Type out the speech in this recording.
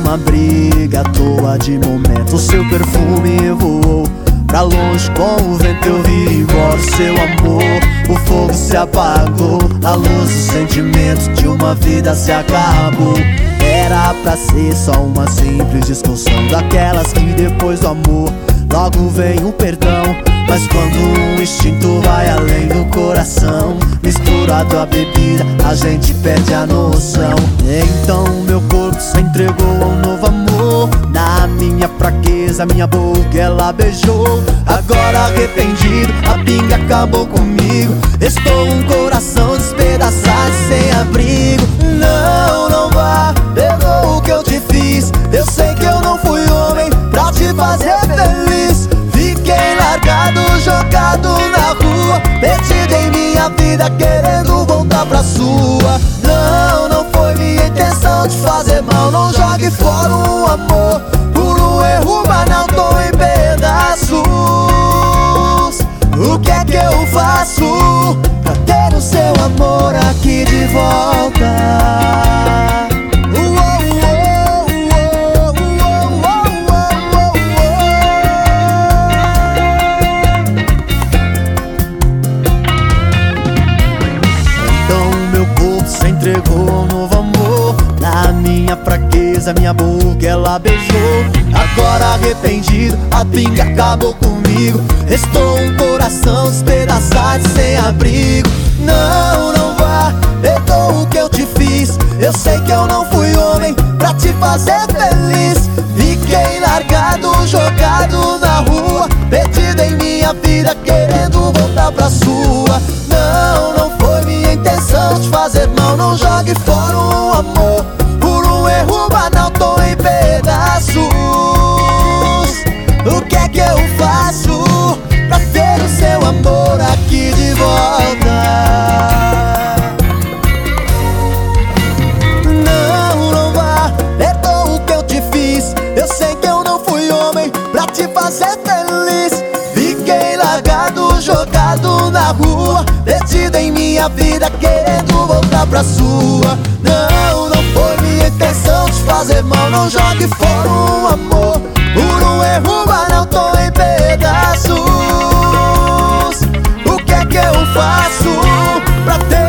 uma briga à toa de momento. O seu perfume voou pra longe com o vento, eu vi embora o seu amor. O fogo se apagou, a luz dos sentimentos de uma vida se acabou. Era pra ser só uma simples discussão, daquelas que depois do amor logo vem o perdão. Mas quando um instinto vai além do coração, misturado à bebida, a gente perde a noção. Então meu corpo se entregou a um novo amor. Na minha fraqueza, minha boca ela beijou. Agora arrependido, a pinga acabou comigo. Estou um coração despedaçado, sem abrigo. Não, não vá, perdoa o que eu te fiz. Eu sei que eu não fui homem pra te fazer feliz. Fiquei largado, jogado na rua, perdido em minha vida, querendo voltar pra sua. Não, não foi minha intenção te fazer mal. Não jogue fora um amor por um erro banal, tô em pedaços. O que é que eu faço pra ter o seu amor aqui de volta? Entregou um novo amor. Na minha fraqueza, minha boca ela beijou. Agora arrependido, a pinga acabou comigo. Estou um coração despedaçado, sem abrigo. Não, não vá, perdoa o que eu te fiz. Eu sei que eu não fui homem pra te fazer feliz. Fiquei largado, jogado na rua, perdido em minha vida, querendo voltar pra sua. Não, não foi minha intenção te fazer mal. Não jogue fora um amor por um erro banal, tô em pedaços. O que é que eu faço pra ter o seu amor aqui de volta? Não, não vá, perdoa o que eu te fiz. Eu sei que eu não fui homem pra te fazer feliz. Fiquei largado, jogado na rua, perdido em minha vida, querendo voltar pra sua. Não, não foi minha intenção te fazer mal. Não jogue fora um amor por um erro banal, tô em pedaços. O que é que eu faço pra ter